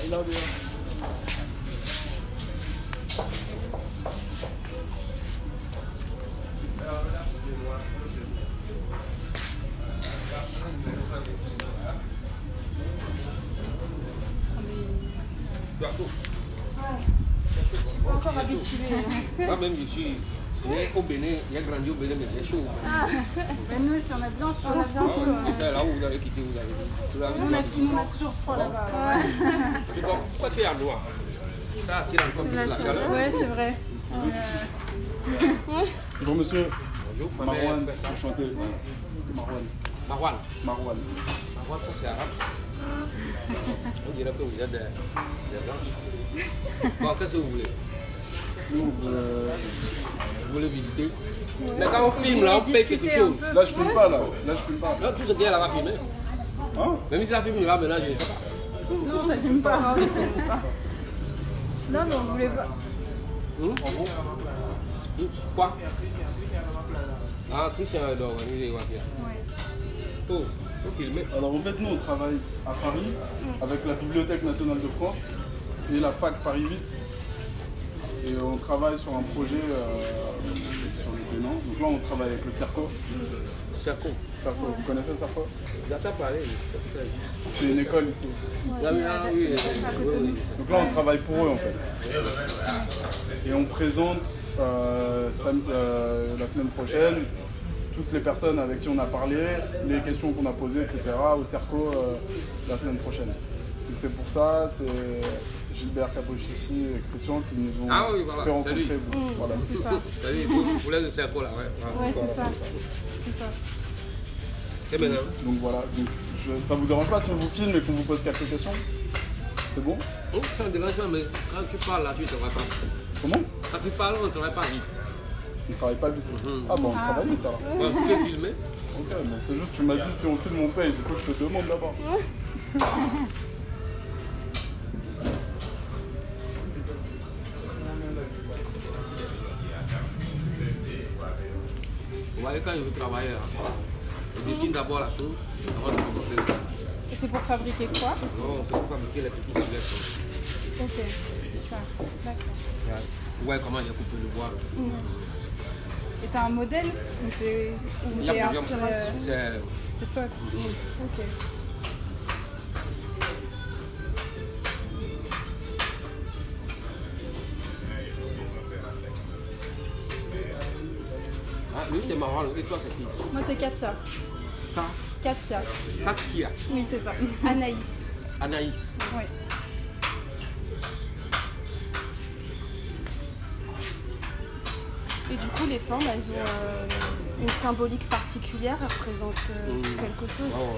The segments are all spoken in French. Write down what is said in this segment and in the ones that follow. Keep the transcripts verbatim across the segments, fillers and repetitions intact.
love you. Encore habitué. Moi-même, je suis né au Bénin, j'ai grandi au Bénin, mais j'ai chaud. Ah, mais nous, si on a bien chaud, on a bien chaud. C'est là où vous avez quitté, vous avez. Vous avez on, a, on a toujours froid là-bas. Ouais. Tu vois, pourquoi tu es en noir? Ça attire encore plus la chaleur. Ouais, c'est vrai. Euh... Bonjour monsieur. Bonjour, Marwan, enchanté. Marwan. Marwan. Marwan. Marwan, ça c'est arabe ça. On dirait que vous êtes des, des blancs. Bon, qu'est-ce que vous voulez? Nous, euh... vous voulez visiter? Mais quand on filme là, on paye quelque chose. Là, je filme pas là. Là, je filme pas. Là, tout ce qui est là va filmer. Hein? Même si ça filme là, maintenant, je ne sais pas. Non, ça filme pas. Non, ça filme pas. Non, mais on voulait pas. Hum? Hum? Quoi? Ah, Christian est là, il est là. Oh, faut filmer. Alors en fait, nous, on travaille à Paris avec la Bibliothèque nationale de France et la fac Paris huit. Et on travaille sur un projet euh, sur le Bénin. Donc là, on travaille avec le CERCO. CERCO. CERCO. Vous connaissez CERCO? J'ai pas parlé. C'est une école ici. Ah oui, ah oui, oui. Donc là, on travaille pour eux en fait. Et on présente euh, euh, la semaine prochaine toutes les personnes avec qui on a parlé, les questions qu'on a posées, et cetera au CERCO euh, la semaine prochaine. Donc c'est pour ça, c'est Gilbert Capochichi et Christian qui nous ont ah oui, voilà. fait rencontrer. Mmh, voilà. C'est ça. Salut, vous voulez le CERCO là, ouais. Ouais, c'est ça. C'est ça. Et maintenant? Donc voilà, donc, je, ça vous dérange pas si on vous filme et qu'on vous pose quelques questions? C'est bon? Oh, ça me dérange pas, mais quand tu parles là, tu ne travailles pas. Comment? Quand tu parles, on ne travaille pas vite. On ne travaille pas vite. Mmh. Ah bon, on ah. travaille vite alors. Ouais, tu peux filmer? Ok, mais c'est juste, tu m'as dit si on filme on paye, du coup je te demande d'abord. Vous voyez, quand je veux travailler, je dessine d'abord la chose avant de commencer. Et c'est pour fabriquer quoi? Non, c'est pour fabriquer les petits squelettes. Ok, c'est ça. D'accord. Ouais. Vous voyez comment j'ai coupé le bois. Mmh. Et t'as un modèle ou c'est inspiration? C'est toi. Mmh. Ok. Ah, lui c'est Marwan, et toi c'est qui? Moi c'est Katia. Ta? Katia. Katia. Oui, c'est ça. Anaïs. Anaïs. Oui. Et du coup, les formes, elles ont euh, une symbolique particulière, elles représentent euh, mmh. quelque chose. Oh,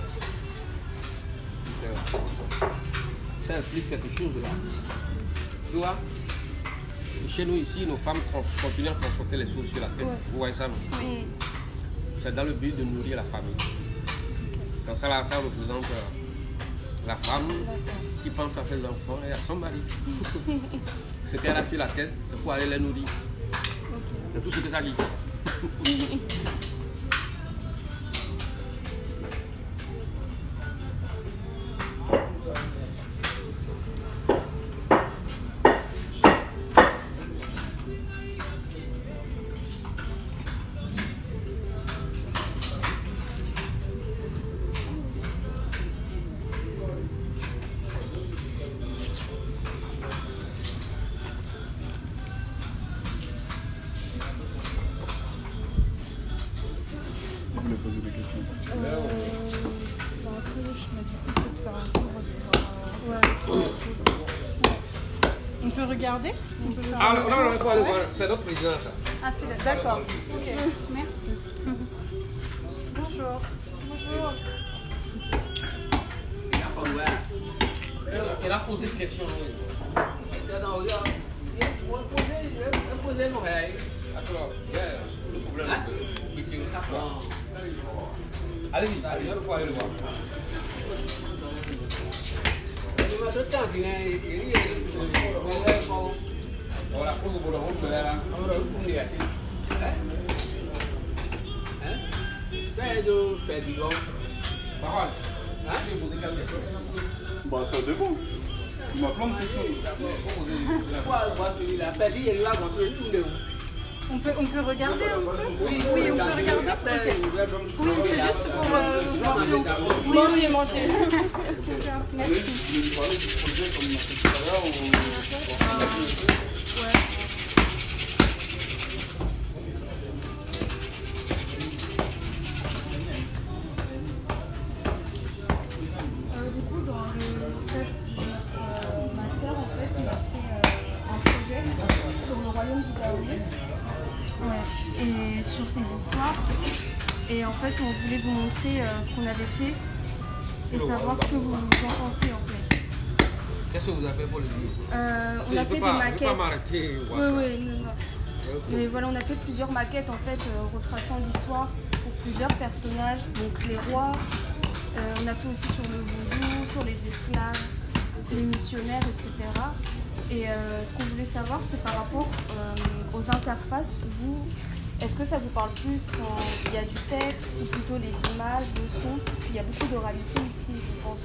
ouais. Ça implique quelque chose là. Tu vois? Chez nous ici, nos femmes continuent à transporter les choses sur la tête. Ouais. Vous voyez ça? Oui. C'est dans le but de nourrir la famille. Donc ça, là, ça représente euh, la femme qui pense à ses enfants et à son mari. Ce qu'elle a sur la tête, c'est pour aller les nourrir. Okay. C'est tout ce que ça dit. Poser des questions euh, bah après, je me dis peut-être faire un tour de voir. Ouais. On peut regarder? On peut ah non, non, non, il faut aller voir. C'est notre président ça. Ah, c'est là. D'accord. Ok. Merci. Bonjour. Bonjour. Il a posé une question. Il a posé une question. Le problème est que tu allez-y, allez-y, on va aller le voir. Voilà, pour vous le là. C'est de faire du long. Par contre, hein, vous poser quelque chose. Bah, ça dépend. Il m'a plein de questions. On peut, on peut regarder un peu? Oui, oui, on peut regarder. Okay. Oui, c'est juste pour euh, voir si on... Oui, manger, manger. Merci. Je vais lui parler du projet comme on a fait tout à l'heure. Ou... Ouais. Euh, du coup, dans le fait de notre master, en fait, on a fait euh, un projet sur le royaume du Daoulé. Ouais. Et sur ces histoires. Et en fait, on voulait vous montrer euh, ce qu'on avait fait et savoir ce que vous en pensez en fait. Qu'est-ce que vous avez fait pour le dire? euh, On a fait pas, des maquettes. Pas m'arrêter. Oui, oui, non, non. Okay. Mais voilà, on a fait plusieurs maquettes en fait, euh, retraçant l'histoire pour plusieurs personnages, donc les rois. Euh, on a fait aussi sur le vaudou, sur les esclaves, les missionnaires, et cetera. Et euh, ce qu'on voulait savoir, c'est par rapport euh, aux interfaces. Vous, est-ce que ça vous parle plus quand il y a du texte ou plutôt les images, le son? Parce qu'il y a beaucoup d'oralité ici, je pense.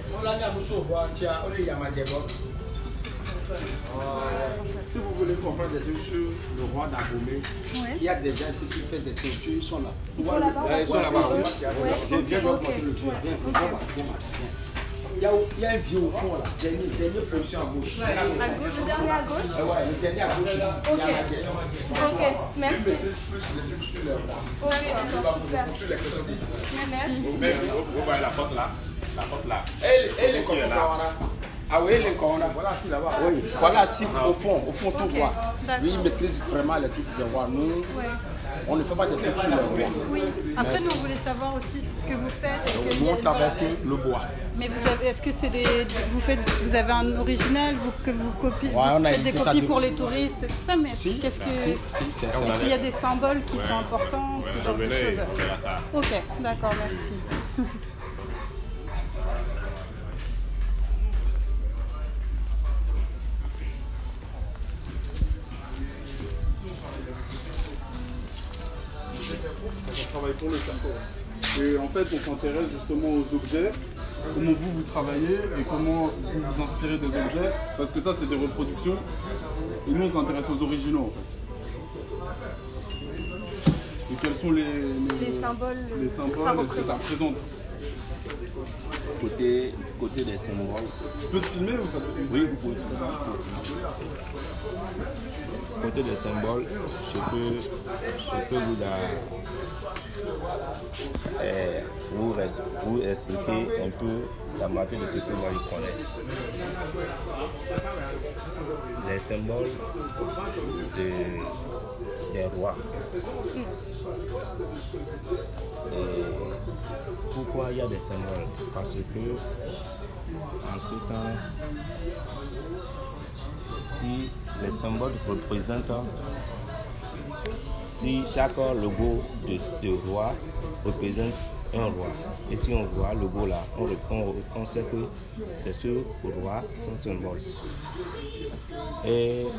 Euh, si vous voulez comprendre des trucs sur le roi d'Abomey, ouais. Il y a des gens ici qui font des peintures, ils sont là. Ils sont là-bas. Ils sont là-bas. Je viens de vous montrer le truc. Viens, viens, viens. Il y, a, il y a un vieux au fond là, dernière, dernière position à gauche. À gauche, le dernier à gauche? Ah ouais, le dernier à gauche. Ok, ok, merci. Tu maîtrises plus les trucs sur les rois. Ok, d'accord, super. Sur les questions de... Merci. Mais vous voyez la porte là, la porte là. Elle, elle est comme ça. Ah oui, elle est comme ça. Voilà, si là-bas. Oui, voilà, si au fond, au fond tout Ok, droit. d'accord. Oui, il maîtrise vraiment les trucs des rois. Nous, Ouais. on ne fait pas des trucs sur les rois. Oui, après Merci. nous on voulait savoir aussi ce que vous faites. Est-ce que Nous, y a- on travaille voilà. que le bois. Mais vous avez, est-ce que c'est des, vous faites, vous avez un original, vous, que vous copiez, Ouais, on vous a faites des édité ça copies de- pour les touristes, tout ça, mais Si, qu'est-ce que, si, si, c'est et ça. s'il y a des symboles qui sont importants, Ouais, ce genre de venez, choses. on verra ça. Ok, d'accord, merci. On travaille pour le château. Et en fait, on s'intéresse justement aux objets, comment vous, vous travaillez et comment vous vous inspirez des objets. Parce que ça, c'est des reproductions. Et nous, on s'intéresse aux originaux, en fait. Et quels sont les, les, Les symboles, les ce que symboles, ça est-ce que ça représente? Côté, côté des symboles, Je peux te filmer ou ça peut oui, vous pouvez faire ça. Côté des symboles, je peux, je peux vous, la, euh, vous, res- vous expliquer un peu la moitié de ce que moi je connais. Les symboles de, des rois. Et pourquoi il y a des symboles? Parce que en ce temps, si les symboles représentent, si chaque logo de, de roi représente un roi, et si on voit le logo là, on, on, on sait que c'est ce roi, son symbole. Et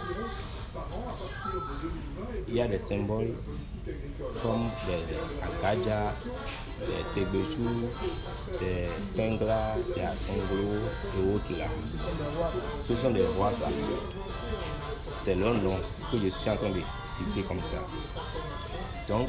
il y a des symboles comme des Akaja, des Tebechu, des Pengla, des Akonglo et autres là. Ce sont des rois ça. C'est leur nom que je suis en train de citer comme ça. Donc,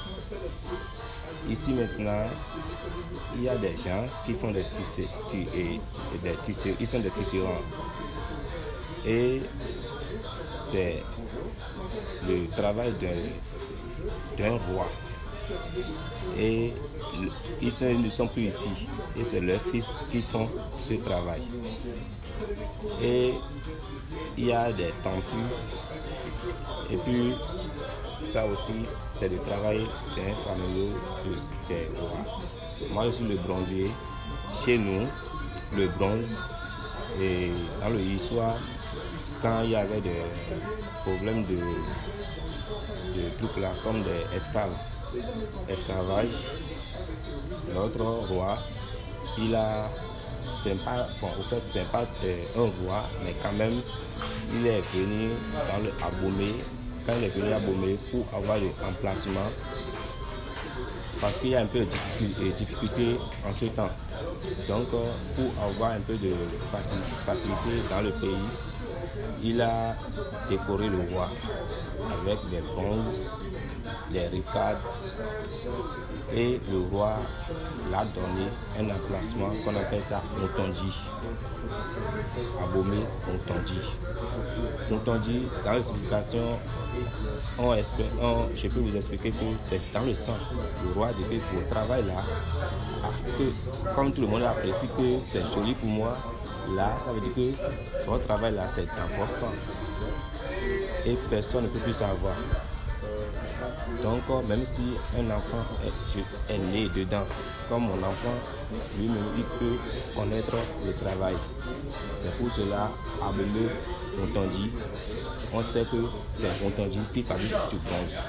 ici maintenant, il y a des gens qui font des tissés, des tissés, ils sont des tisserands. Et c'est le travail d'un roi. Et ils, sont, ils ne sont plus ici. Et c'est leurs fils qui font ce travail. Et il y a des tentures. Et puis, ça aussi, c'est le travail d'un fameux des rois. Moi, je suis le bronzier. Chez nous, le bronze, et dans le histoire, quand il y avait des problèmes de, de trucs là, comme des esclaves, esclavage, notre roi, il a, c'est pas, bon, au fait, c'est pas euh, un roi, mais quand même, il est venu dans le Abomey, quand il est venu à Abomey pour avoir le emplacement parce qu'il y a un peu de difficulté, difficulté en ce temps. Donc, pour avoir un peu de facilité dans le pays, il a décoré le roi avec des bronzes, des ricades, et le roi l'a donné un emplacement qu'on appelle ça Montondi. Abomey Montondi. Montondi, dans l'explication, on on, je peux vous expliquer que c'est dans le sang. Le roi dit que votre travail là, que, comme tout le monde apprécie que c'est joli pour moi, là, ça veut dire que votre travail là, c'est dans votre sang. Et personne ne peut plus savoir. Donc, même si un enfant est, est né dedans, comme mon enfant, lui-même, il peut connaître le travail. C'est pour cela, à Abomey Montondi, on sait que c'est Montondi qui fabrique du bronze.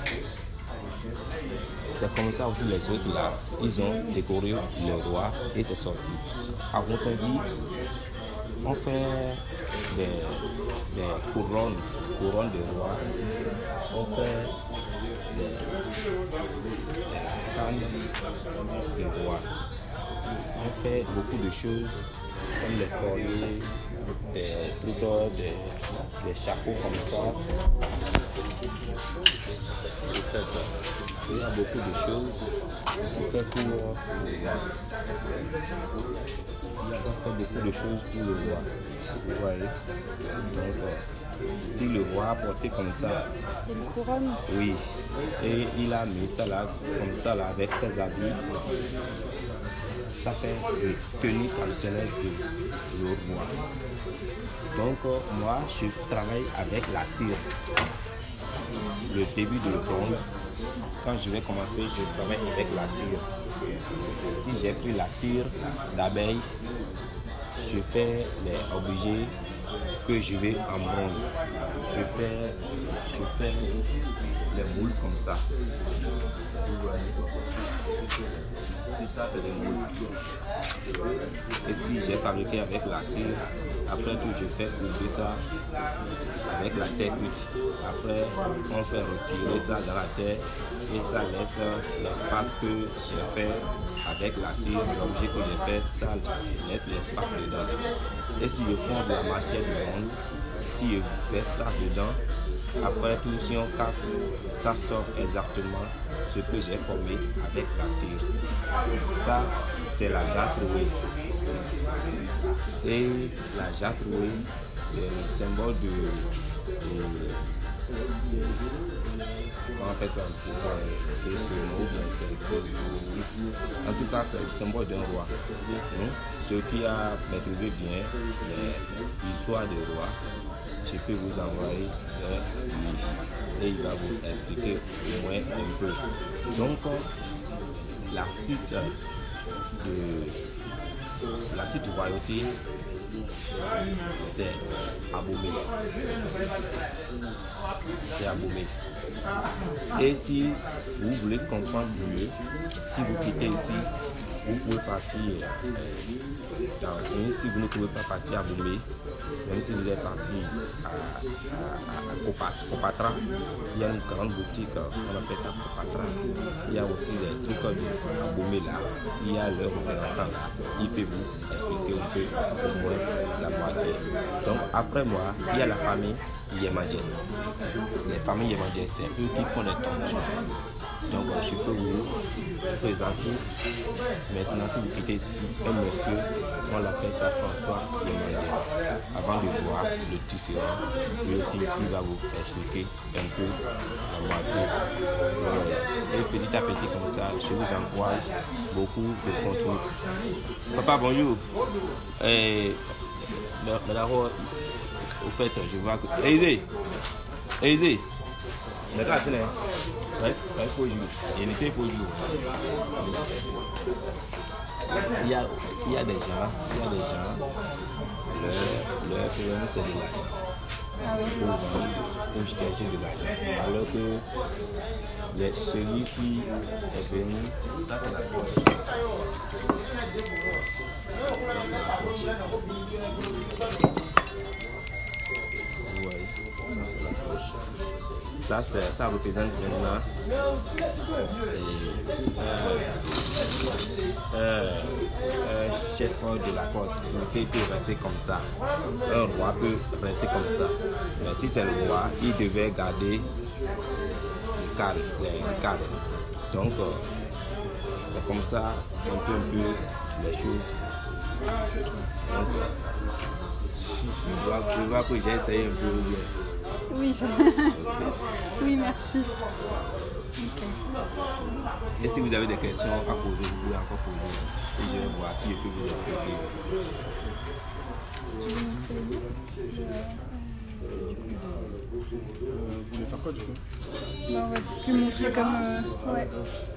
C'est comme ça aussi les autres là, ils ont décoré le roi et c'est sorti. À Montondi, on fait des, des couronnes, couronnes de roi. On fait des, des cannes de roi. On fait beaucoup de choses comme les colliers, des trucs, des, des chapeaux comme ça. Il y a beaucoup de choses qu'on fait pour le roi. Il a fait beaucoup de choses pour le roi. Vous voyez. Donc, si le roi a porté comme ça, une couronne. Oui, et il a mis ça là, comme ça là, avec ses habits. Ça fait une tenue traditionnelle de le roi. Donc, moi, je travaille avec la cire. Le début de bronze, quand je vais commencer, je travaille avec la cire. Si j'ai pris la cire d'abeille, je fais les objets que je vais en bronze. Je fais, je fais les moules comme ça. Tout ça, c'est des moules. Et si j'ai fabriqué avec la cire, après tout, je fais pousser ça avec la terre cuite. Après, on fait retirer ça dans la terre et ça laisse l'espace que j'ai fait avec la cire, l'objet que j'ai fait, ça laisse l'espace dedans. Et si je fond de la matière du monde, si je fais ça dedans, après tout, si on casse, ça sort exactement ce que j'ai formé avec la cire. Ça, c'est la jarre trouée. Et la jarre trouée, c'est le symbole de, de, de comment on appelle ça, c'est en tout cas, c'est le symbole d'un roi. Donc, ceux qui a maîtrisé bien l'histoire des rois, je peux vous envoyer le livre et il va vous expliquer au moins un peu. Donc, la site de la site de royauté, c'est Abomey. C'est Abomey. Et si vous voulez comprendre mieux, si vous quittez ici, vous pouvez partir dans une, si vous ne pouvez pas partir à Abomey, même si vous êtes parti à, à, à, à Copatra, il y a une grande boutique, on appelle ça Copatra. Il y a aussi des trucs de Abomey là, il y a leur représentant là, il peut vous expliquer un peu au moins la moitié. Donc après moi, il y a la famille Yemandjé. Les familles Yemandjé, c'est eux qui font les tentures. Donc je peux vous présenter maintenant, si vous quittez ici, un monsieur, on l'appelle ça François Yemandjé. Avant de voir le tisserand, lui aussi il va vous expliquer un peu la moitié. Et petit à petit comme ça, je vous encourage beaucoup de contenu. Papa, bonjour. Et, mais d'abord, au fait, je vois que... Aisé, Aisé, d'accord, c'est là. Ouais, il faut jouer. Il était faut jouer. Il y a, il y a des gens, il y a des gens, leur, leur problème c'est de l'argent. Pour vendre, pour chercher de l'argent. Alors que les, celui qui est venu, ça c'est la poche. Ça c'est la poche. Vous voyez, ça c'est la poche. ça, ça représente maintenant euh, euh, un chef de la constitution peut rester comme ça. Un roi peut rester comme ça. Mais si c'est le roi, il devait garder le cadre. Les cadres. Donc, euh, c'est comme ça un peu, un peu les choses. Donc, euh, je, vois, je vois que j'ai essayé un peu. Oui, oui, merci. Okay. Et si vous avez des questions à poser, vous pouvez encore poser. Et je vais voir si je peux vous expliquer. Euh, vous voulez faire quoi du coup? Bah, on va plus montrer comme... Euh, ouais.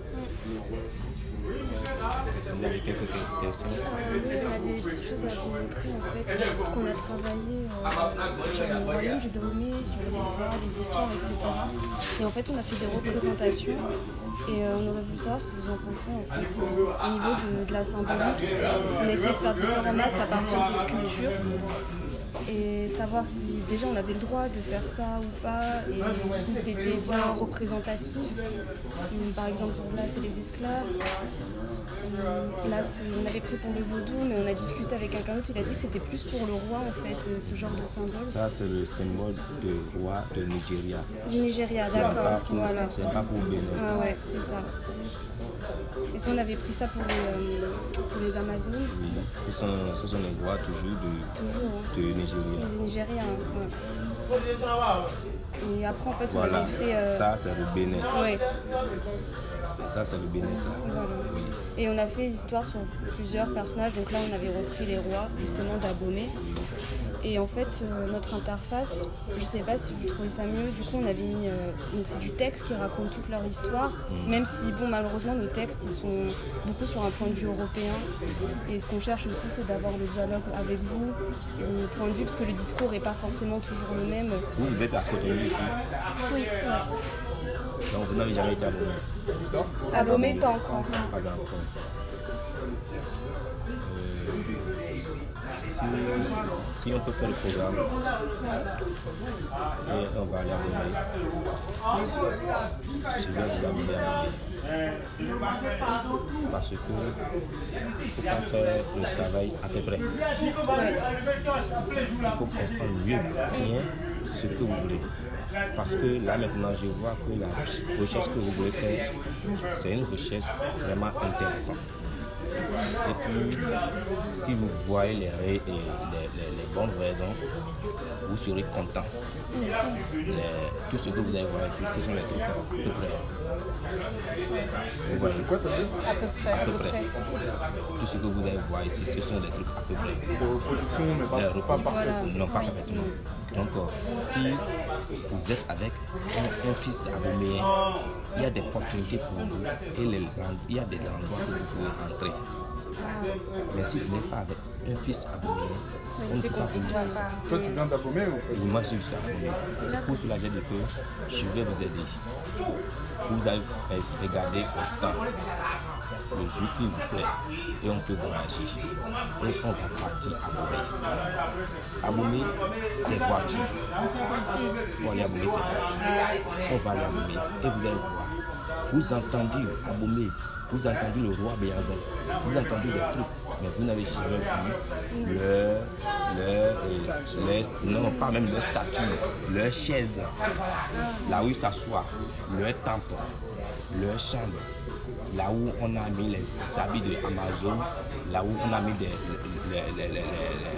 Vous avez quelques questions? Euh, oui, on a des petites choses à vous montrer en fait, parce qu'on a travaillé euh, sur le royaume du Dahomey, sur les rois, les histoires, et cetera. Et en fait, on a fait des représentations et euh, on aurait voulu savoir ce que vous en pensez en fait, euh, au niveau de, de la symbolique. On a essayé de faire différents masques à partir de sculptures et savoir si déjà on avait le droit de faire ça ou pas et si c'était bien représentatif. Et, par exemple, pour là, c'est les esclaves. Là, on avait pris pour le vaudou, mais on a discuté avec quelqu'un d'autre, il a dit que c'était plus pour le roi, en fait, ce genre de symbole. Ça, c'est le symbole du roi de Nigeria. Du Nigeria, d'accord. Voilà. C'est pas pour Bénin. Ah ouais, c'est ça. Et si on avait pris ça pour les, euh, pour les Amazones? Oui, ce sont, ce sont les rois toujours de, toujours, hein. de Nigeria. Les Nigériens, ouais. Et après, en fait, on Voilà, avait fait... Euh... ça, c'est le Bénin. Ouais. Ça, c'est le Bénin, ça. Voilà. Oui. Et on a fait histoire sur plusieurs personnages. Donc là, on avait repris les rois, justement, d'Abomey. Et en fait, euh, notre interface, je sais pas si vous trouvez ça mieux, du coup, on avait mis... Euh, donc c'est du texte qui raconte toute leur histoire, mmh. même si, bon, malheureusement, nos textes, ils sont beaucoup sur un point de vue européen. Et ce qu'on cherche aussi, c'est d'avoir le dialogue avec vous, le point de vue, parce que le discours n'est pas forcément toujours le même. Vous, vous êtes à Cotonou ici? Oui, ouais. Donc, vous n'avez jamais été à Abomey? Abomey, pas encore. Pas encore. Si, si on peut faire le programme et on va aller à Abomey, je vais vous amener à Abomey. Parce que il ne faut pas faire le travail à peu près. Il faut comprendre mieux bien ce que vous voulez. Parce que là maintenant je vois que la recherche que vous voulez faire, c'est une recherche vraiment intéressante. Et puis, si vous voyez les, les, les, les bonnes raisons, vous serez content. Les, tout ce que vous allez voir ici, ce sont les trucs à peu près. Vous voyez quoi, t'as dit? À peu près. À peu près. Tout ce que vous allez voir ici, ce sont des trucs à peu près. De reproduction, mais pas, les pas parfaitement. Non, pas parfaitement. Donc, si vous êtes avec un, un fils abomeyien, il y a des opportunités pour vous et les, il y a des endroits où vous pouvez entrer. Mais si vous n'êtes pas avec un fils abomeyien, on ne peut pas vous laisser ça. Toi, tu viens d'Abomey ou pas? Moi, je suis abomeyien. C'est pour cela que j'ai dit que je vais vous aider. Vous allez regarder votre temps, le jour qui vous plaît, et on peut voyager. Et on va partir à Abomey. Abomey, c'est voiture. Pour aller à Abomey, c'est voiture. On va aller à Abomey et vous allez voir. Vous entendez Abomey, vous entendez le roi Béazin, vous entendez des trucs, mais vous n'avez jamais vu leur, leur, leur, non, pas même leur statue, leur chaise, là où ils s'assoient, leur temple, leur chambre, là où on a mis les habits de Amazon, là où on a mis des, les, les, les, les,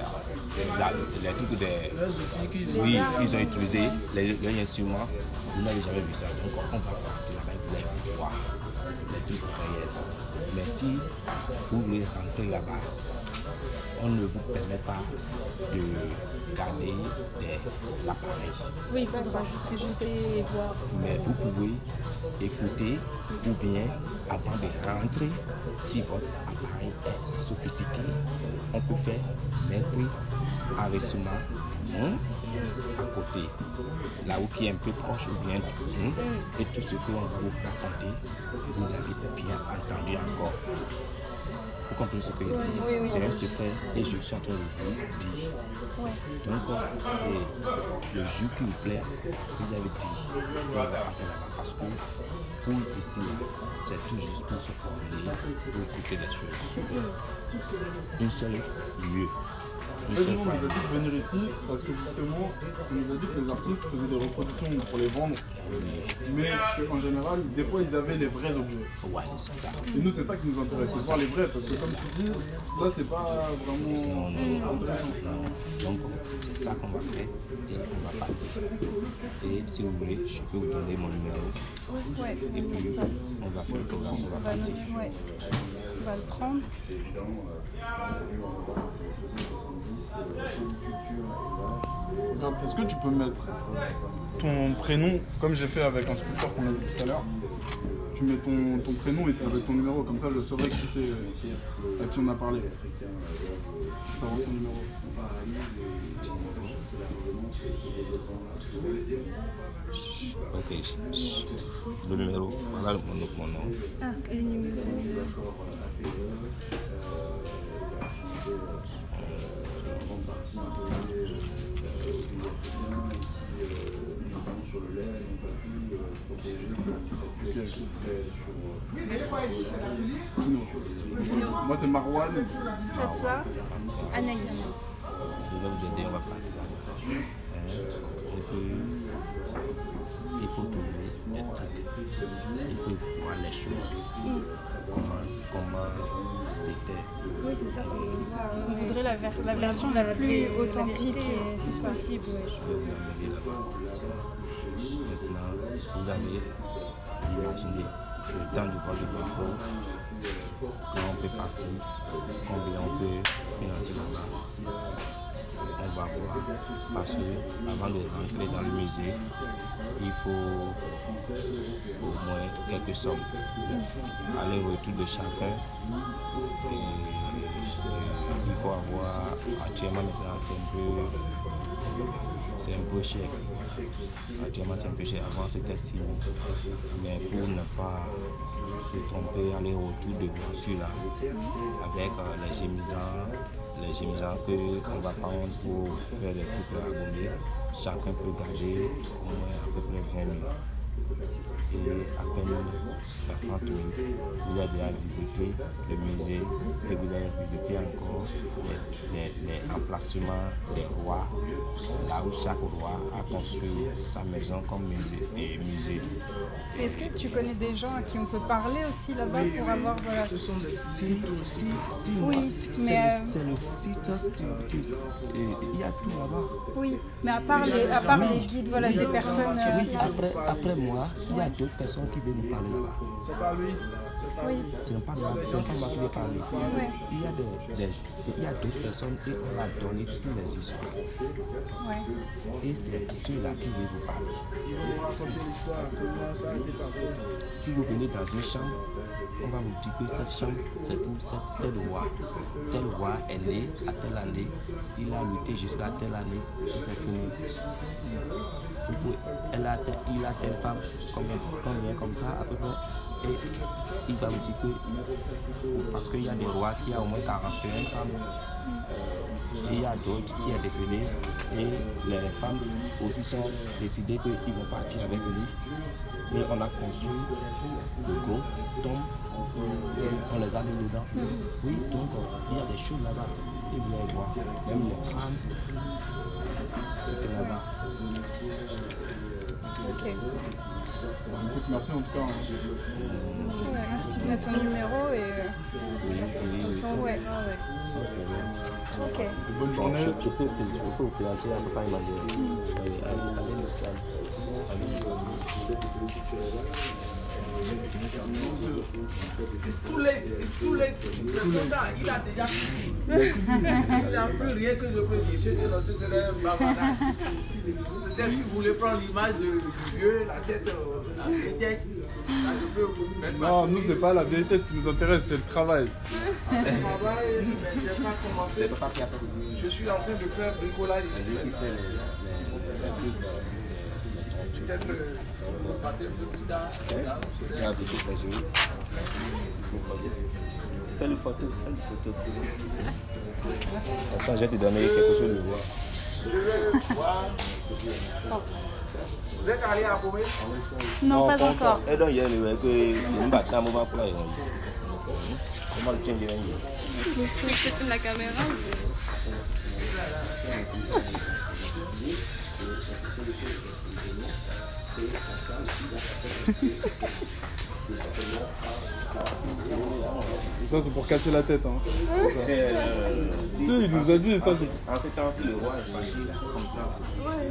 les, les trucs de... Oui, ils ont utilisé les, les instruments, vous n'avez jamais vu ça, donc on va partir là-bas et vous allez voir les trucs réels. Mais si vous voulez rentrer là-bas, on ne vous permet pas de garder des appareils. Oui, il faudra juste écouter et voir. Mais vous pouvez écouter ou bien, avant de rentrer, si votre appareil est sophistiqué, on peut faire mettre enregistrement hein, à côté, là où qui est un peu proche ou bien hein, et tout ce que l'on vous raconter, vous avez bien entendu encore. Vous comprenez ce que je dis? Oui, oui, c'est oui, un secret et je suis en train de vous dire. Ouais. Donc, c'est le jour qui vous plaît, vous avez dit, on va partir là-bas. Parce que pour ici, c'est tout juste pour se promener, pour écouter des choses. Un seul lieu. Une Et seule nous, on fois. nous a dit de venir ici parce que justement, on nous a dit que les artistes faisaient des reproductions pour les vendre, mais qu'en général, des fois, ils avaient les vrais objets. Ouais, c'est ça. Et nous, c'est ça qui nous intéresse, c'est voir les vrais, parce que comme tu dis, là, c'est pas vraiment intéressant. Donc, c'est ça qu'on va faire et on va partir. Et si vous voulez, je peux vous donner mon numéro. Ouais, Et puis, on va faire le programme, on on va va, partir. le- ouais. On va le prendre. Regarde, est-ce que tu peux mettre ton prénom, comme j'ai fait avec un sculpteur qu'on a vu tout à l'heure, tu mets ton, ton prénom et avec ton numéro, comme ça je saurai qui c'est, à qui on a parlé. Savoir ton numéro. Ok, le numéro, voilà mon, mon nom. Ah, les numéros. Tino. Tino. Moi c'est Marwan. Katia. Anaïs. Si va vous aider, on va partir là-bas. Hein? Et puis, il faut trouver des trucs. Il faut voir les choses. Comment, comment c'était. Oui, c'est ça qu'on voit. On voudrait la, ver- la version la plus authentique et plus c'est ça. possible. Ouais. Je vais vous amener là-bas. Maintenant, vous avez imaginé le temps de votre parcours, quand on peut partir, combien on peut financer là-bas. On va voir, parce que avant de rentrer dans le musée, il faut au moins quelques sommes. Aller-retour de chacun. Et, euh, il faut avoir, actuellement maintenant c'est un peu, c'est un peu cher. Actuellement c'est un peu cher, avant c'était six mille. Mais pour ne pas se tromper, aller-retour de voiture là, avec euh, les gémisants, les gémisants qu'on va prendre pour faire des trucs à Gombe, chacun peut garder au moins à peu près vingt mille. Et à peine soixante mille, vous avez déjà visité le musée et vous avez visité encore les, les, les emplacements des rois, là où chaque roi a construit sa maison comme musée. Et musée. Est-ce que tu connais des gens à qui on peut parler aussi là-bas pour avoir voilà. Ce sont des Si, sites si, si, Oui, moi, c'est mais, le, euh, c'est le site studio. Et il y a tout là-bas. Oui, mais à part les, à part les guides, voilà, des personnes. euh, Oui, après, après moi, il y a d'autres personnes qui veulent nous parler là-bas. C'est pas lui. C'est pas Oui. lui. Ce n'est pas moi, ce n'est pas moi qui vais parler. Ouais. Il y a, des, des- il y a d'autres personnes et on va donner toutes les histoires. Ouais. Et c'est ceux-là qui veulent vous parler. Ils vont nous raconter l'histoire, comment ça a été passé. Si vous venez dans une chambre, on va vous dire que cette chambre, c'est pour cette tel roi. Tel roi est né à telle année, il a lutté jusqu'à telle année et c'est fini. Vous pouvez- Elle a tel- il a telle femme, combien, combien comme ça à peu près. Et il va vous dire que, parce qu'il y a des rois qui ont au moins quarante et une femmes, et il y a d'autres qui sont décédés, et les femmes aussi sont décidées qu'ils vont partir avec lui. Mais on a construit le go, tombe, et on les a mis dedans. Oui, donc il y a des choses là-bas, et vous allez voir, même les crânes, tout est là-bas. Ok. Bon, écoute, merci en tout cas. Ouais, merci de ton numéro et. euh, Oui, oui, oui, sans, Ouais. sans problème. Ok. Bonne Bon, journée. je, je peux, je peux vous planter, on ne peut pas imaginer. Oui, allez, allez le salle. It's too late, it's too late. Le contact, il a déjà fini. Il n'y a plus rien que je peux dire. C'était dans ce serait un bavardage. Peut-être si vous voulez prendre l'image de- du vieux, la tête, euh, la vieille tête, là, je peux vous mettre ma Non, nous souris. c'est pas la vieille tête qui nous intéresse, c'est le travail. Je travaille, mais je n'ai pas commencé. C'est pas qui a fait ça. Je suis en train de faire bricolage. C'est lui qui fait les, les, les trucs, euh, les Peut-être euh, partir un peu plus tard. là. Tu as appliqué sa joue. Fais une photo, fais une photo. Attends, je vais te donner quelque chose de voir. revoir. Vous êtes allé à Abomey? Non, pas encore. Et donc, il y a une bataille à moment pour comment le changer? C'est la caméra. Ça c'est pour casser la tête. Hein. Euh, si, il nous a dit ça. C'est... En ces temps-ci, le roi est fâché là, comme ça. Ouais.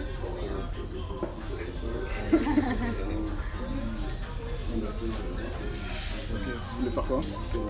Okay. Vous voulez faire quoi?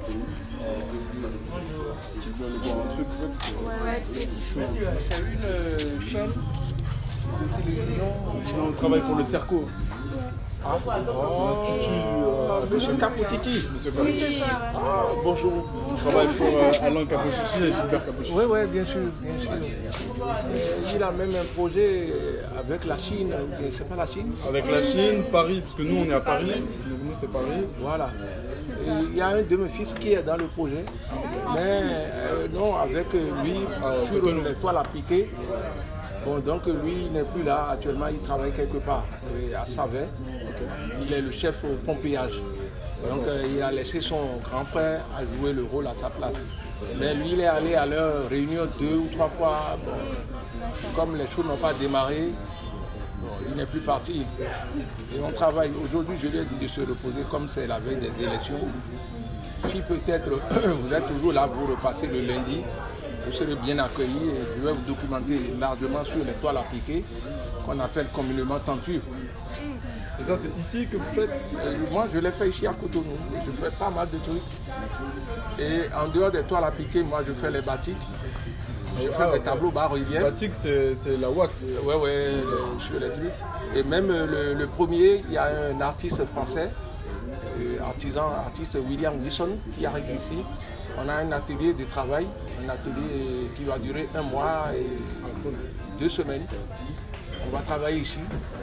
Tu veux aller boire un truc? Ouais, ouais, c'est chaud. C'est une chaîne de télévision. Non, on travaille pour le Cerco. Ah, oh, l'Institut. Euh, Monsieur Capotiti. Monsieur Oui, Capotiti. c'est ça, ouais. Ah, bonjour. On travaille pour euh, Alain Capochichi et Gilbert Capochichi. Oui, oui, bien sûr, bien sûr. Euh, il a même un projet avec la Chine, c'est pas la Chine? Avec la Chine, Paris, parce que nous on est à Paris, donc nous c'est Paris. Voilà. Et il y a un de mes fils qui est dans le projet, mais euh, non, avec lui, euh, sur les toiles à piquer. Bon, donc lui, il n'est plus là, actuellement il travaille quelque part, à Savet. Il est le chef au pompillage. Donc euh, il a laissé son grand frère à jouer le rôle à sa place. Mais lui, il est allé à leur réunion deux ou trois fois. Bon, comme les choses n'ont pas démarré, bon, il n'est plus parti. Et on travaille. Aujourd'hui, je lui ai dit de se reposer comme c'est la veille des élections. Si peut-être vous êtes toujours là, vous repassez le lundi, vous serez bien accueillis et je vais vous documenter largement sur les toiles à piquer qu'on appelle communément tenture. Et ça c'est ici que vous faites? Et moi je l'ai fait ici à Cotonou, je fais pas mal de trucs. Et en dehors des toiles à piquer, moi je fais les batiks. Je fais ah, des tableaux bas-reliefs. Batik c'est la wax. Ouais, ouais, le, sur les trucs. Et même le, le premier, il y a un artiste français, euh, artisan, artiste William Wilson qui arrive ici. On a un atelier de travail, un atelier qui va durer un mois et deux semaines. On va travailler ici.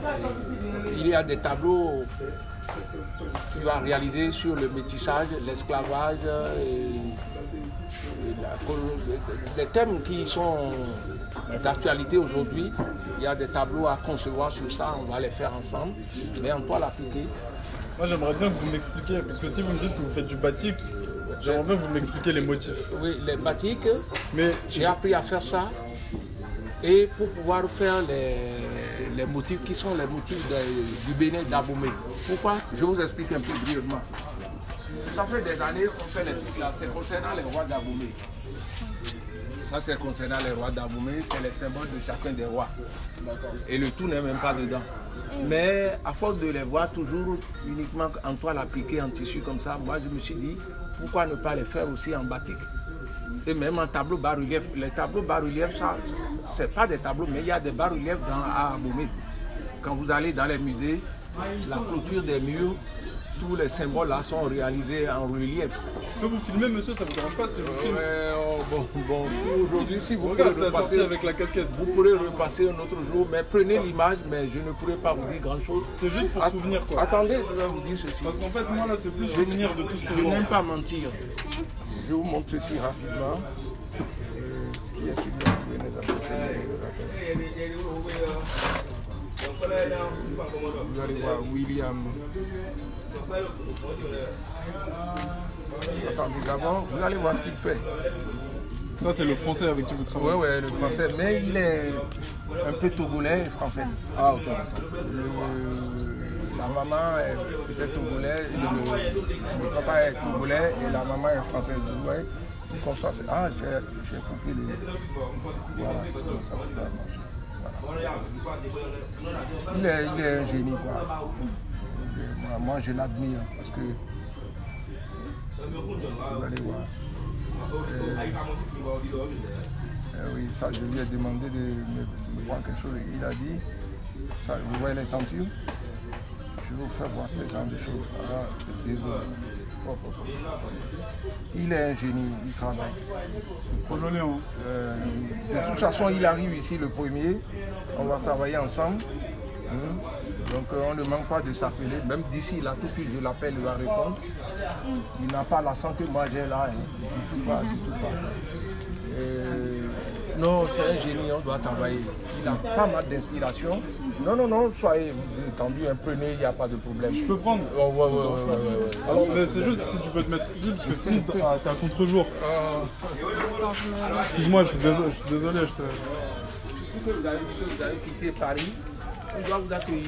Il y a des tableaux qu'il va réaliser sur le métissage, l'esclavage, et, et la, les thèmes qui sont d'actualité aujourd'hui. Il y a des tableaux à concevoir sur ça, on va les faire ensemble, mais en toile à piquer. Moi j'aimerais bien que vous m'expliquiez, parce que si vous me dites que vous faites du batik, j'aimerais bien que vous m'expliquiez les motifs. Oui, les batiks, mais j'ai appris à faire ça. Et pour pouvoir faire les, les motifs qui sont les motifs de, du Bénin d'Abomey. Pourquoi? Je vous explique un peu brièvement. Ça fait des années qu'on fait les trucs là, c'est concernant les rois d'Abomey. Ça c'est concernant les rois d'Abomey, c'est les symboles de chacun des rois. Et le tout n'est même pas dedans. Mais à force de les voir toujours uniquement en toile appliquée, en tissu comme ça, moi je me suis dit, pourquoi ne pas les faire aussi en batik? Et même en tableau bas-relief. Les tableaux bas-relief, ça, c'est pas des tableaux, mais il y a des bas-reliefs à Abomey. Quand vous allez dans les musées, la clôture des murs, tous les symboles là sont réalisés en relief. Je peux vous filmer, monsieur, ça ne vous dérange pas si je vous filme? Ouais, oh, bon, bon, aujourd'hui, si vous Regarde, pourrez ça sorti repasser, avec la casquette. vous pourrez repasser un autre jour, mais prenez l'image, mais je ne pourrai pas vous dire grand chose. C'est juste pour At souvenir quoi. Attendez, je vais vous dire ceci. Parce qu'en fait, moi là, c'est plus Je souvenir de tout ce que Je je n'aime pas mentir. Je vous montre ceci rapidement. Euh, qui est celui-là qui est les associés? Vous allez voir William. Attendez d'abord, vous allez voir ce qu'il fait. Ça, c'est le français avec qui vous travaillez? Oui, oui, le français, mais il est un peu togolais et français. Ah, ok. Le, la maman est peut-être togolais, le, le papa est togolais et la maman est française. Vous voyez, comme ça, c'est. Ah, j'ai coupé le. Voilà, ça va pas marcher. Voilà. Il, est, il est un génie, quoi. Moi, moi je l'admire parce que. Vous allez voir. Euh, euh, oui, ça, je lui ai demandé de me, me voir quelque chose. Il a dit, ça, vous voyez les tentures? Je vais vous faire voir ce genre de choses. Ah, désolé. Oh, oh, oh. Il est un génie, il travaille. C'est trop joli, hein? Euh, de toute façon, il arrive ici le premier. On va travailler ensemble. Hum. Donc euh, on ne manque pas de s'appeler. Même d'ici, là, tout de suite, je l'appelle, il va répondre. Il n'a pas l'accent que moi j'ai là. Hein. Du tout pas, du tout pas. Euh, Non, c'est un génie, on doit travailler. Il a pas mal d'inspiration. Non, non, non, soyez détendu, un prenez, il n'y a pas de problème. Je peux prendre Oh, ouais, ouais, ouais, ouais, ouais, ouais. Alors, mais c'est juste si tu peux te mettre ici, parce que sinon t'es à, t'es à contre-jour. Attends, je me... Excuse-moi, je suis désolé, je suis désolé, je te... Que vous avez, que vous avez quitté Paris, on doit vous accueillir.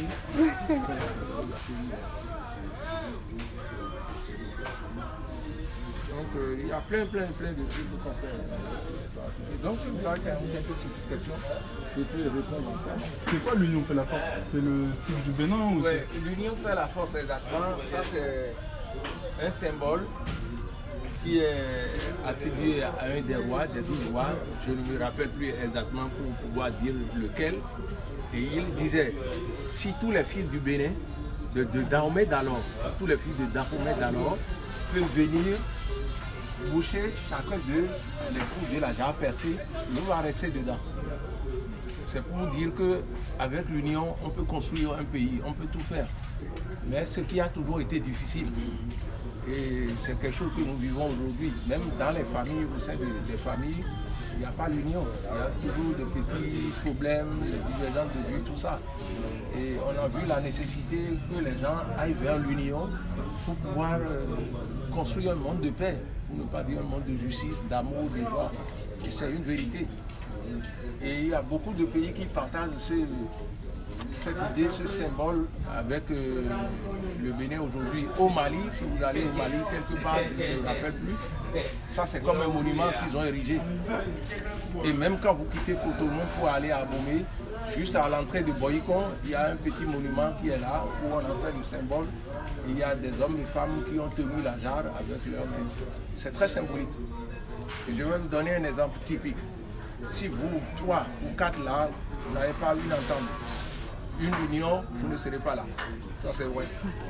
Donc euh, il y a plein, plein, plein de trucs qu'on fait. Donc si vous avez quelques petites questions, je peux répondre à ça. C'est quoi l'Union fait la force? C'est le site du Bénin ou Ouais, l'Union fait la force exactement. Ça c'est un symbole qui est attribué à un des rois, des douze rois. Je ne me rappelle plus exactement pour pouvoir dire lequel. Et il disait, si tous les fils du Bénin, de, de Dahomey d'alors, si tous les fils de Dahomey d'alors peuvent venir boucher chacun d'eux les trous de la jarre percée, nous va rester dedans. C'est pour dire qu'avec l'union, on peut construire un pays, on peut tout faire. Mais ce qui a toujours été difficile, et c'est quelque chose que nous vivons aujourd'hui, même dans les familles, vous savez, des familles, il n'y a pas l'union. Il y a toujours des petits problèmes, des divergences de vue, tout ça. Et on a vu la nécessité que les gens aillent vers l'union pour pouvoir euh, construire un monde de paix, pour ne pas dire un monde de justice, d'amour, de joie. Et c'est une vérité. Et il y a beaucoup de pays qui partagent ce, cette idée, ce symbole avec euh, le Bénin aujourd'hui. Au Mali, si vous allez au Mali, quelque part, je ne me rappelle plus, ça c'est comme un monument qu'ils ont érigé. Et même quand vous quittez Cotonou pour aller à Abomey, juste à l'entrée de Boycon, il y a un petit monument qui est là, où on a fait le symbole. Et il y a des hommes et femmes qui ont tenu la jarre avec leurs mains. C'est très symbolique. Et je vais vous donner un exemple typique. Si vous, trois ou quatre là, vous n'avez pas une entente, une union, vous ne serez pas là. Ça c'est vrai.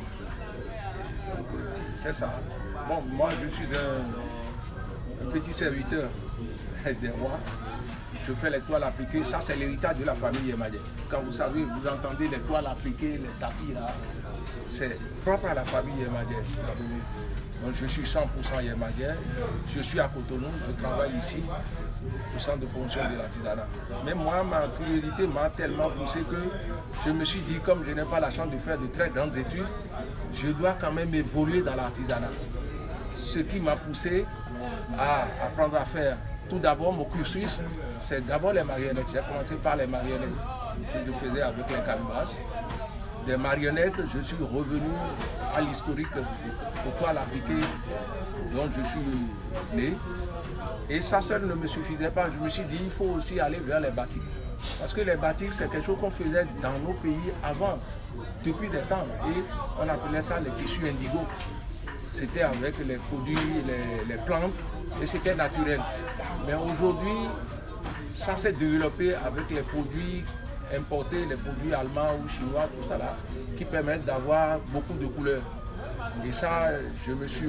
Donc euh, c'est ça. Bon, moi je suis un, un petit serviteur des rois. Je fais les toiles appliquées. Ça c'est l'héritage de la famille Yemadien. Quand vous savez, vous entendez les toiles appliquées, les tapis là, c'est propre à la famille Yemadien. Donc je suis cent pour cent Yemadien. Je suis à Cotonou, je travaille ici au centre de promotion de l'artisanat. Mais moi, ma curiosité m'a tellement poussé que je me suis dit, comme je n'ai pas la chance de faire de très grandes études, je dois quand même évoluer dans l'artisanat. Ce qui m'a poussé à apprendre à faire tout d'abord mon cursus, c'est d'abord les marionnettes. J'ai commencé par les marionnettes que je faisais avec les calebasses. Des marionnettes, je suis revenu à l'historique pour toile appliquée dont je suis né. Et ça seul ne me suffisait pas. Je me suis dit, il faut aussi aller vers les batiks. Parce que les batiks, c'est quelque chose qu'on faisait dans nos pays avant, depuis des temps. Et on appelait ça les tissus indigos. C'était avec les produits, les, les plantes, et c'était naturel. Mais aujourd'hui, ça s'est développé avec les produits importés, les produits allemands ou chinois, tout ça là, qui permettent d'avoir beaucoup de couleurs. Et ça, je me suis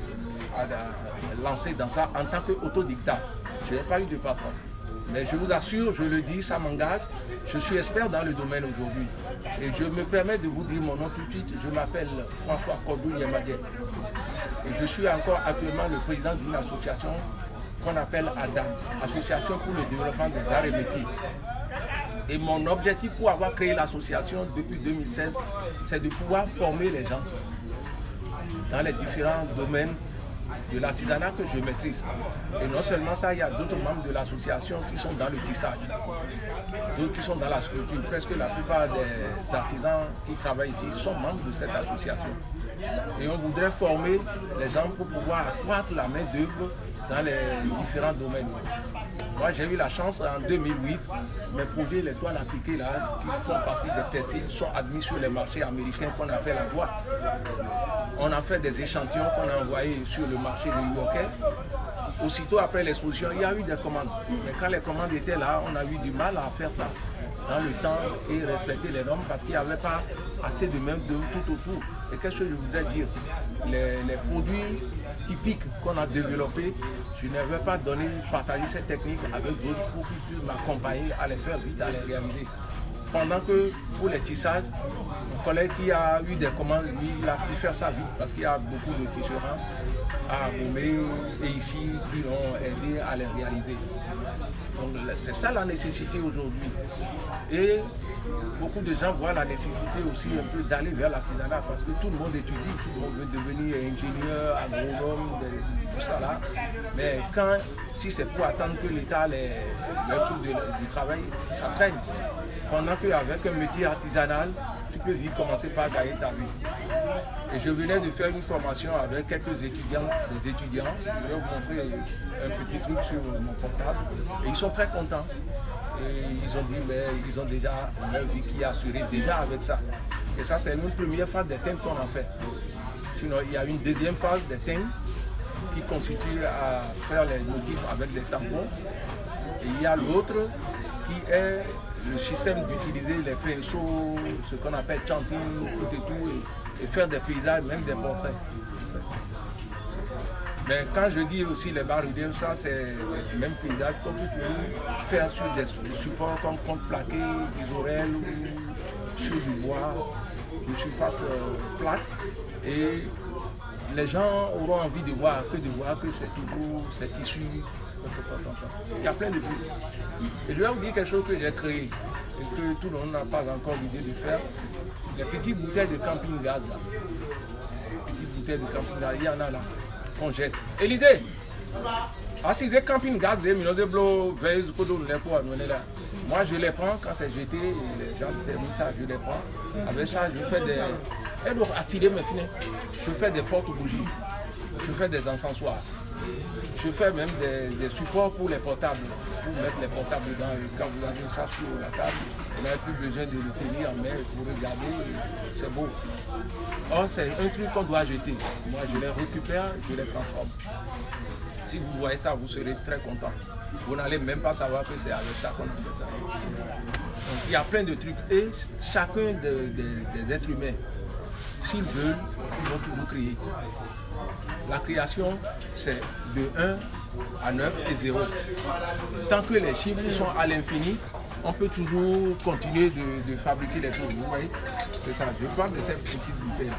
lancé dans ça en tant qu'autodidacte. Je n'ai pas eu de patron. Mais je vous assure, je le dis, ça m'engage. Je suis expert dans le domaine aujourd'hui. Et je me permets de vous dire mon nom tout de suite. Je m'appelle François Kodou Yemadien. Et je suis encore actuellement le président d'une association qu'on appelle A D A, Association pour le développement des arts et métiers. Et mon objectif pour avoir créé l'association depuis deux mille seize, c'est de pouvoir former les gens dans les différents domaines de l'artisanat que je maîtrise. Et non seulement ça, il y a d'autres membres de l'association qui sont dans le tissage, d'autres qui sont dans la sculpture. Presque la plupart des artisans qui travaillent ici sont membres de cette association. Et on voudrait former les gens pour pouvoir accroître la main d'œuvre dans les différents domaines. Moi, j'ai eu la chance en deux mille huit, mes produits, les toiles appliquées là, qui font partie des textiles, sont admis sur les marchés américains qu'on appelle la boîte. On a fait des échantillons qu'on a envoyés sur le marché new-yorkais. Aussitôt après l'exposition, il y a eu des commandes. Mais quand les commandes étaient là, on a eu du mal à faire ça dans le temps et respecter les normes parce qu'il n'y avait pas assez de main d'œuvre tout autour. Et qu'est-ce que je voudrais dire? Les, les produits typiques qu'on a développés, je ne vais pas donner, partager cette technique avec d'autres pour qu'ils puissent m'accompagner à les faire vite, à les réaliser. Pendant que pour les tissages, mon collègue qui a eu des commandes, lui, il a pu faire ça vite parce qu'il y a beaucoup de tisserands à Abomey et ici qui l'ont aidé à les réaliser. Donc c'est ça la nécessité aujourd'hui. Et beaucoup de gens voient la nécessité aussi un peu d'aller vers l'artisanat parce que tout le monde étudie, tout le monde veut devenir ingénieur, agronome, tout ça là. Mais quand, si c'est pour attendre que l'État les, les trucs de, du travail, ça traîne. Pendant qu'avec un métier artisanal, tu peux vite commencer par gagner ta vie. Et je venais de faire une formation avec quelques étudiants, des étudiants. Je vais vous montrer un petit truc sur mon portable. Et ils sont très contents. Et ils ont dit, mais ils ont déjà leur vie qui est assurée déjà avec ça. Et ça, c'est une première phase des thèmes qu'on a fait. Sinon, il y a une deuxième phase des thèmes qui constitue à faire les motifs avec des tampons. Et il y a l'autre qui est le système d'utiliser les pinceaux, ce qu'on appelle chanting, tout et tout, et, et faire des paysages, même des portraits. En fait. Mais quand je dis aussi les bas-reliefs, ça c'est les mêmes paysages qu'on peut toujours faire sur des supports comme contreplaqué, isorel ou sur du bois, de surface euh, plate. Et les gens auront envie de voir que de voir que c'est toujours ces tissus. Il y a plein de trucs. Et je vais vous dire quelque chose que j'ai créé et que tout le monde n'a pas encore l'idée de faire. Les petites bouteilles de camping-gaz là. Les petites bouteilles de camping-gaz, il y en a là. Qu'on jette. Et l'idée, ah, si des camping-gaz, des millions de blocs, veillent jusqu'au dos, là. Moi, je les prends quand c'est jeté, et les gens terminent ça, je les prends. Avec ça, je fais des. Elles doivent attirer mes filets. Je fais des portes-bougies. Je fais des encensoirs. Je fais même des, des supports pour les portables, pour mettre les portables dedans. Et quand vous avez ça sur la table, vous n'avez plus besoin de le tenir en main pour regarder, c'est beau. Or, c'est un truc qu'on doit jeter. Moi, je les récupère, je les transforme. Si vous voyez ça, vous serez très content. Vous n'allez même pas savoir que c'est avec ça qu'on a fait ça. Donc, il y a plein de trucs. Et chacun de, de, des êtres humains, s'ils veulent, ils vont toujours créer. La création, c'est de un à neuf et zéro. Tant que les chiffres sont à l'infini, on peut toujours continuer de, de fabriquer des choses. Vous voyez, c'est ça. Je parle de cette petite bouteille.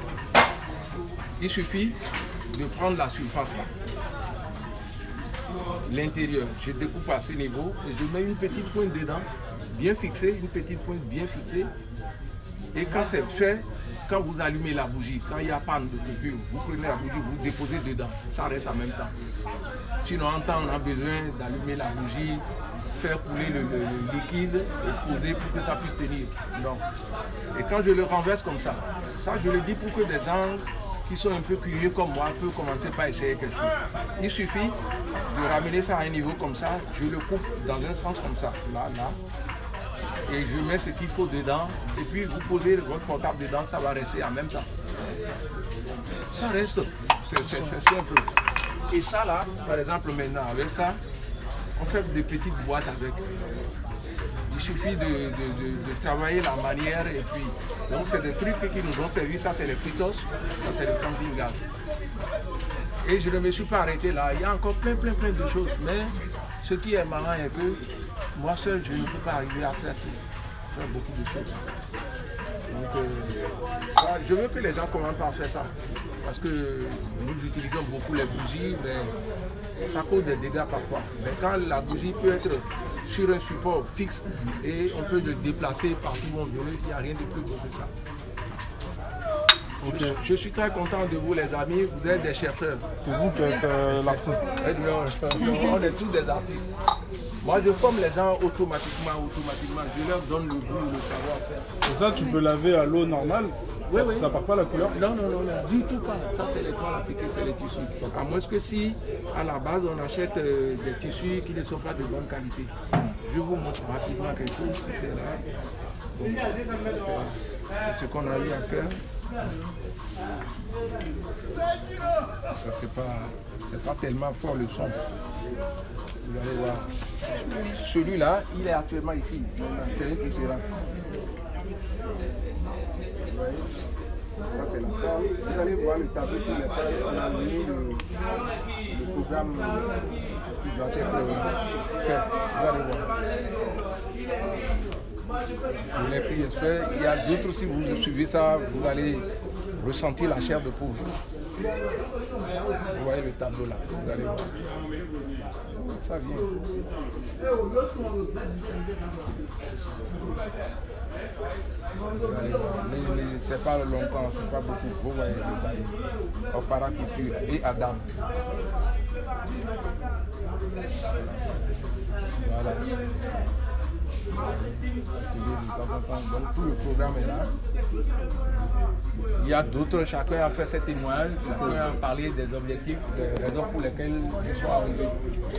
Il suffit de prendre la surface là, l'intérieur. Je découpe à ce niveau et je mets une petite pointe dedans, bien fixée, une petite pointe bien fixée. Et quand c'est fait, quand vous allumez la bougie, quand il y a panne de coupure, vous prenez la bougie, vous déposez dedans. Ça reste en même temps. Sinon, en temps, on a besoin d'allumer la bougie, faire couler le, le, le liquide et poser pour que ça puisse tenir. Non. Et quand je le renverse comme ça, ça je le dis pour que des gens qui sont un peu curieux comme moi peuvent commencer par essayer quelque chose. Il suffit de ramener ça à un niveau comme ça, je le coupe dans un sens comme ça, là, là. Et je mets ce qu'il faut dedans, et puis vous posez votre portable dedans, ça va rester en même temps. Ça reste, c'est simple. Et ça là, par exemple maintenant, avec ça, on fait des petites boîtes avec. Il suffit de, de, de, de travailler la manière, et puis, donc c'est des trucs qui nous ont servi, ça c'est les fritos, ça c'est le camping-gaz. Et je ne me suis pas arrêté là, il y a encore plein plein plein de choses, mais ce qui est marrant est que moi seul, je ne peux pas arriver à faire tout, faire beaucoup de choses. Donc, euh, ça, je veux que les gens commencent par faire ça. Parce que nous utilisons beaucoup les bougies, mais ça cause des dégâts parfois. Mais quand la bougie peut être sur un support fixe et on peut le déplacer partout où on veut, il n'y a rien de plus beau que ça. Okay. Je, je suis très content de vous les amis, vous êtes des chercheurs. C'est vous qui êtes euh, l'artiste. Non, non, on est tous des artistes. Moi je forme les gens automatiquement, automatiquement. Je leur donne le goût, le savoir-faire. Et ça tu peux laver à l'eau normale? Oui, ça, oui. Ça part pas la couleur? Non, non, non, non, du tout pas. Ça c'est les toiles appliquées, c'est les tissus. À moins que si à la base on achète euh, des tissus qui ne sont pas de bonne qualité. Je vous montre rapidement quelque chose, si c'est là. Bon, c'est ce qu'on a eu à faire. Ça c'est pas, c'est pas tellement fort le son. Vous allez voir. Celui-là, il est actuellement ici. C'est un qui sera. Ça c'est la salle. Vous allez voir le tableau qui est pas. On a mis le, le programme qui doit être fait. Vous allez voir. Je l'ai pris, j'espère. Il y a d'autres, si vous suivez ça, vous allez ressentir la chair de poule. Vous voyez le tableau là, vous allez voir. Ça vient. C'est pas longtemps, c'est pas beaucoup. Vous voyez le détail. Opara Couture et Adam. Voilà. Donc tout le programme est là. Il y a d'autres, chacun a fait ses témoignages, chacun a parlé des objectifs, des raisons pour lesquelles ils sont arrivés.